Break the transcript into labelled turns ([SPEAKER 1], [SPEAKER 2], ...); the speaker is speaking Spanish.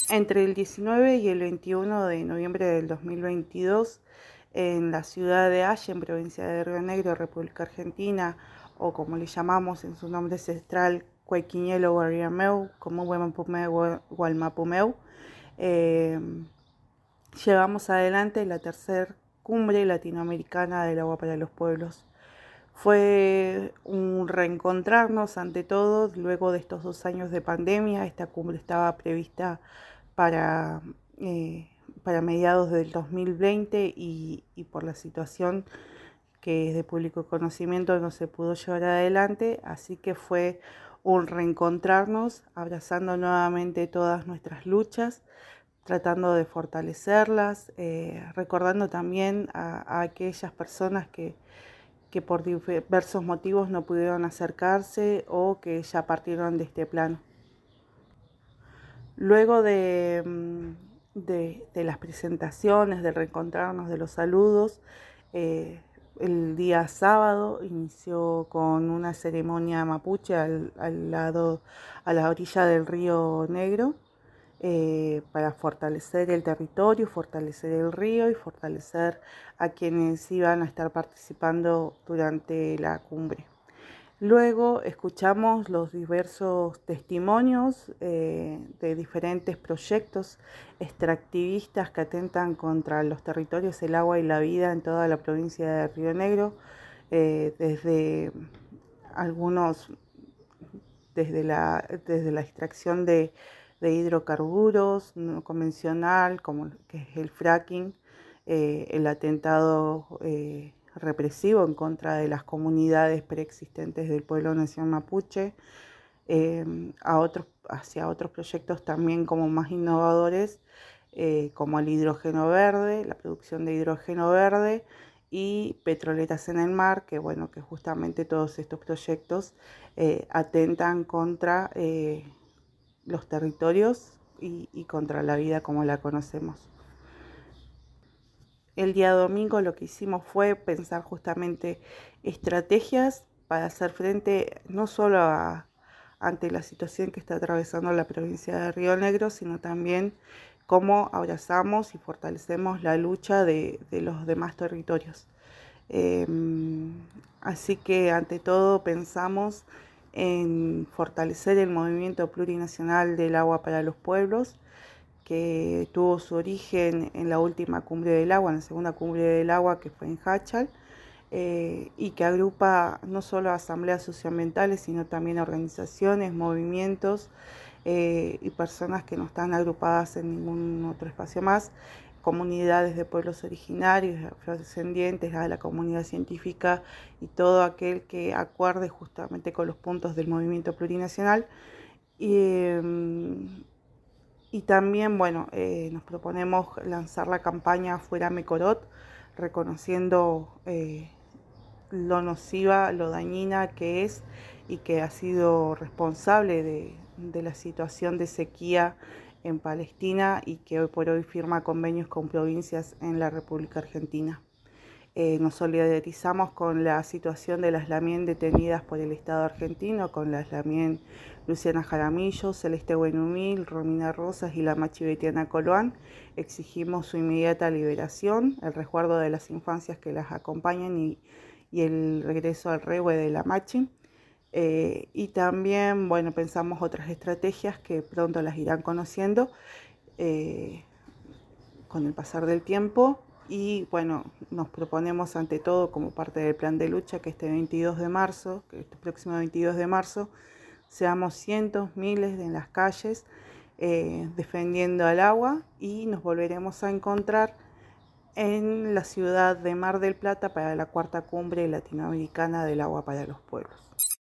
[SPEAKER 1] Entre el 19 y el 21 de noviembre del 2022, en la ciudad de Allen, provincia de Río Negro, República Argentina, o como le llamamos en su nombre ancestral, Cuequiñelo Guariameu, como Huemapumeu, Gualmapumeu, eh, llevamos adelante la tercera cumbre latinoamericana del agua para los pueblos. Fue un reencontrarnos ante todo luego de estos 2 años de pandemia. Esta cumbre estaba prevista para, eh, para mediados del 2020 y por la situación que es de público conocimiento no se pudo llevar adelante, así que fue un reencontrarnos, abrazando nuevamente todas nuestras luchas, tratando de fortalecerlas, recordando también a aquellas personas que por diversos motivos no pudieron acercarse o que ya partieron de este plano. Luego de las presentaciones, de reencontrarnos, de los saludos, eh, el día sábado inició con una ceremonia mapuche al lado, a la orilla del río Negro, para fortalecer el territorio, fortalecer el río y fortalecer a quienes iban a estar participando durante la cumbre. Luego escuchamos los diversos testimonios de diferentes proyectos extractivistas que atentan contra los territorios, el agua y la vida en toda la provincia de Río Negro, desde algunos, desde la extracción de hidrocarburos no convencional, como que es el fracking, el atentado represivo en contra de las comunidades preexistentes del pueblo nación mapuche, hacia otros proyectos también como más innovadores, como el hidrógeno verde, la producción de hidrógeno verde y petroleras en el mar, que bueno, que justamente todos estos proyectos atentan contra los territorios y contra la vida como la conocemos. El día domingo lo que hicimos fue pensar justamente estrategias para hacer frente no solo ante la situación que está atravesando la provincia de Río Negro, sino también cómo abrazamos y fortalecemos la lucha de los demás territorios. Eh, Así que ante todo pensamos en fortalecer el movimiento plurinacional del agua para los pueblos, que tuvo su origen en la última cumbre del agua, en la segunda cumbre del agua que fue en Hachal, y que agrupa no solo asambleas socioambientales, sino también organizaciones, movimientos y personas que no están agrupadas en ningún otro espacio más, comunidades de pueblos originarios, afrodescendientes, a la comunidad científica y todo aquel que acuerde justamente con los puntos del movimiento plurinacional. Y también, bueno, nos proponemos lanzar la campaña Fuera Mecorot, reconociendo lo nociva, lo dañina que es y que ha sido responsable de la situación de sequía en Palestina y que hoy por hoy firma convenios con provincias en la República Argentina. Nos solidarizamos con la situación de las Lamien detenidas por el Estado argentino, con las Lamien Luciana Jaramillo, Celeste Buenumil, Romina Rosas y la Machi Betiana Coloán. Exigimos su inmediata liberación, el resguardo de las infancias que las acompañan y el regreso al rehue de la Machi. Y también, bueno, pensamos otras estrategias que pronto las irán conociendo con el pasar del tiempo. Y bueno, nos proponemos ante todo como parte del plan de lucha que este 22 de marzo, que este próximo 22 de marzo, seamos cientos, miles en las calles defendiendo al agua, y nos volveremos a encontrar en la ciudad de Mar del Plata para la cuarta cumbre latinoamericana del agua para los pueblos.